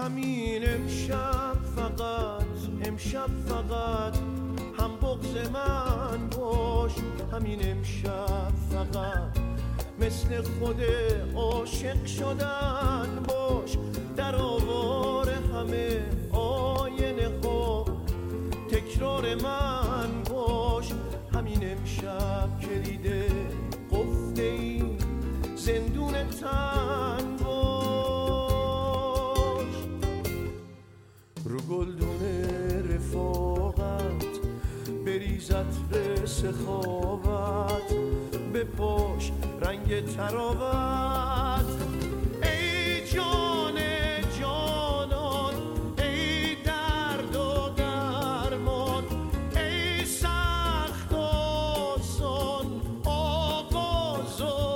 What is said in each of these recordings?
همین امشب فقط هم بغض من باش، همین امشب فقط مثل خود عاشق شدن باش، در آوار همه آینه ها تکرار من باش، همین امشب کلید قفل این زندون تن باش، رو گلدون رفاقت بریزت به سخاوت، بپاش رنگ تراوت، ای جان جانان، ای درد و درمان، ای سخت آسان آغاز و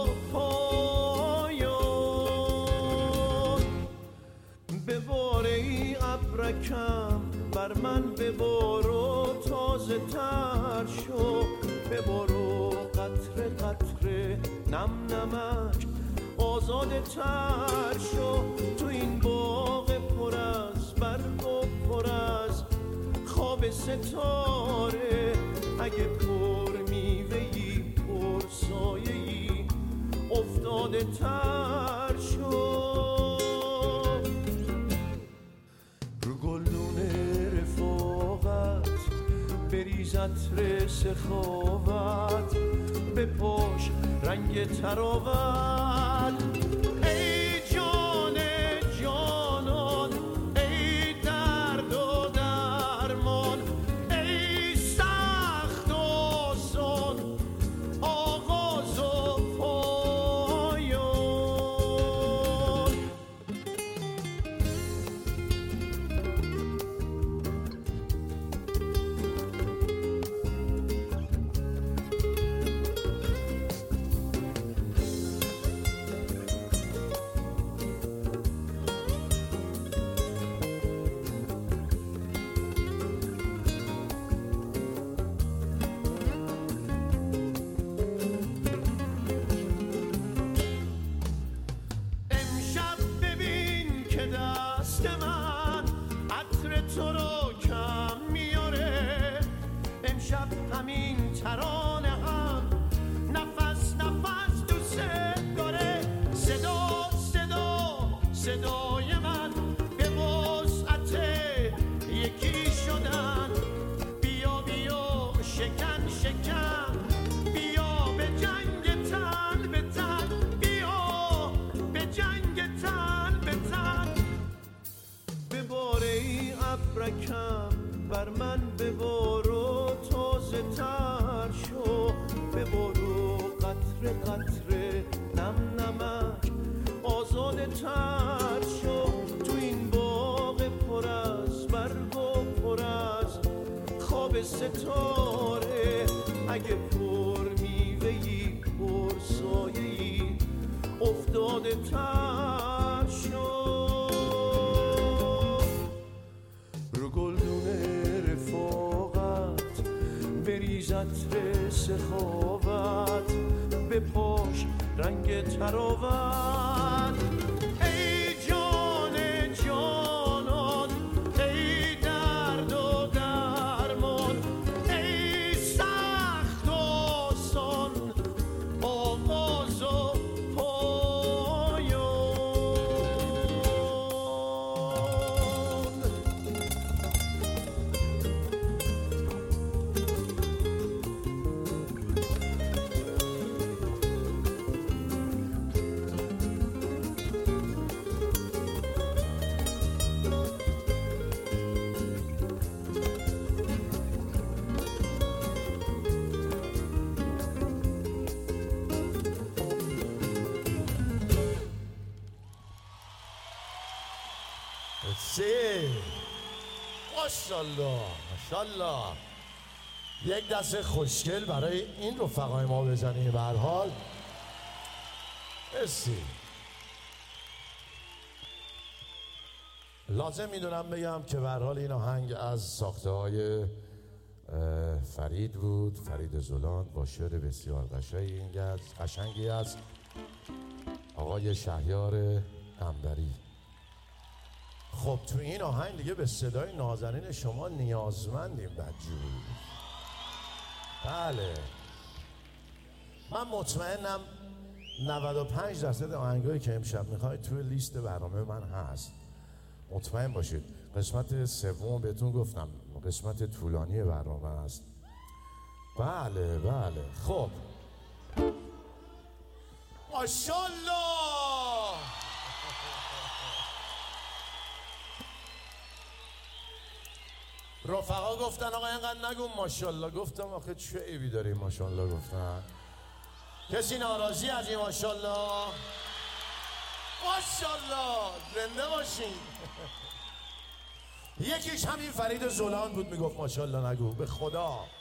پایان، ببار ای ابرکم بر من ببار و تازه تر شو، ببار و قطره قطره نم نمک آزاده تر شو، تو این باغ پر از برگ و پر از خواب ستاره، اگه پر میوه‌ای پر سایه‌ای افتاده تر شو، رو گلدون رفاقت بریزت سخاوت، بپاش رنگ تراوت، ای جان جانان، ای درد و درمان، ای سخت آسان آغاز و پایان. دست من عطر تو رو کم میاره، امشب همین ترانه هم نفس نفس دوست داره، صدا صدا صدای من به وسعت یکی شدن، بیا بیا شکن شکن، بیا به جنگ تن به تن، بیا به جنگ تن به تن، ببار ای ابرکم بر من ببار و تازه تر شو، ببار و قطره قطره نم نمک آزاده تر شو، تو این باغ پر از برگ و پر از خواب ستاره، اگه پر میوه‌ای پر سایه‌ای افتاده تر شو، رو گلدون رفاقت بریزت سخاوت، بپاش رنگ تراوت، ای جان جانان، ای درد و درمان، ای سخت آسان آغاز و پایان. ماشاءالله ماشاءالله، یک دست خوشگل برای این رفقای ما بزنیم. به هر حال مرسی. لازم میدونم بگم که به هر حال این آهنگ از ساخته های فرید بود، فرید زولان، با شعر بسیار قشنگی از آقای شهریار قنبری. خب تو این آهنگ دیگه به صدای نازنین شما نیازمندیم بدجوری. بله من مطمئنم 95% آهنگایی که امشب میخواید توی لیست برنامه من هست. مطمئن باشید. قسمت سوم بهتون گفتم قسمت طولانی برنامه هست. بله بله. خب ماشاءالله. رفقا گفتن آقا اینقدر نگو ماشاءالله. گفتم آخه چه عیبی داری ماشاءالله گفتن؟ کسی ناراضی از این ماشاءالله؟ ماشاءالله زنده باشین. یکیش همین فرید زولان بود میگفت ماشاءالله نگو. به خدا